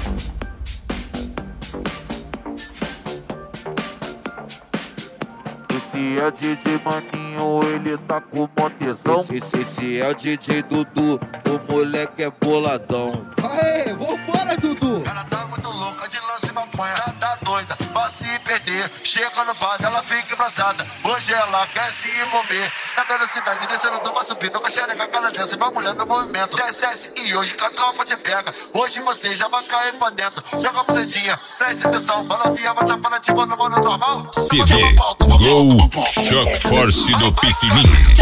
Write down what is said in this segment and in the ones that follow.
Esse é DJ Maninho, ele tá com mó tesão. Esse é o DJ Dudu, o moleque é boladão. Aê, vambora, Dudu! Ela tá muito louca de lance e maconha, tá doida pra se perder. Chega no bar, ela fica embrasada. Hoje ela quer se envolver. Na velocidade descendo, toma subindo com a xereca, cada dança, vai mulher no movimento. Desce e hoje que a tropa te pega. Hoje você já vai cair pra dentro. Joga a bucetinha, presta atenção. Balancinha, vai safando ativa no modo normal. CD Go Shock Force do Piscininho.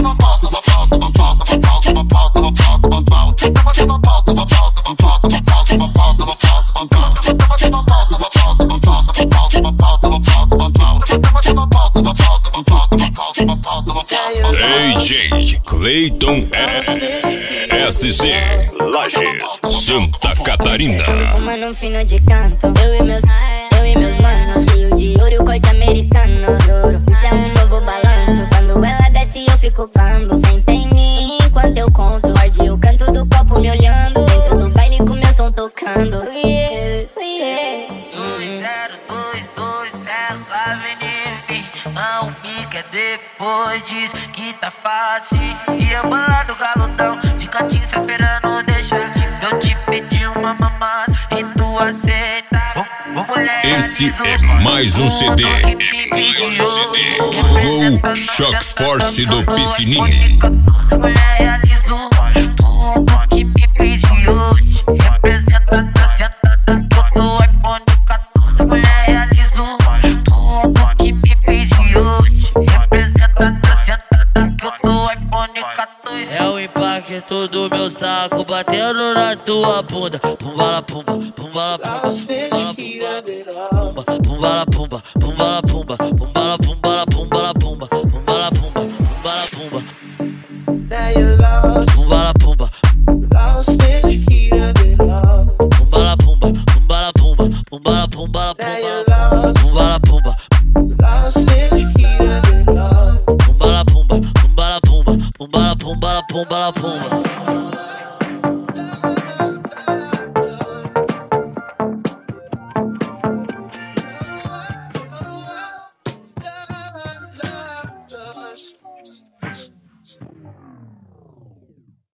DJ Clayton SC Laje, Santa Catarina. Fumando um fino de canto, eu e meus manos, cheio de ouro e o corte americano. Juro, isso é um novo balanço. Quando ela desce eu fico cambo. Senta em mim enquanto eu conto. Morde o canto do copo me olhando. Dentro do baile com meu som tocando. 2022, ela vem em mim. Não me quer depois, diz que tá fácil. E a bola do galudão fica te esperando, deixa eu te pedir uma mamada e tu aceita. Esse é mais um CD. Go Shock Force do Piscininho. Mulher realizou tudo que me pediu. Representa da sentada que eu tô iPhone 14. Mulher realizou tudo que me pediu. Representa da sentada que eu tô iPhone 14. É o impacto do meu saco batendo na tua bunda. Pumbala pumba, pumbala pumba, pumbala pumba, pumbala pumba, pumbala pumbala pumbala pumba, pumbala pumba, pumbala pumba. Pumbala pumba, pumbala pumba, pumbala pumba, pumbala pumbala pumbala, pumbala pumba, pumbala pumba, pumbala pumba, pumbala pumbala pumbala pumba.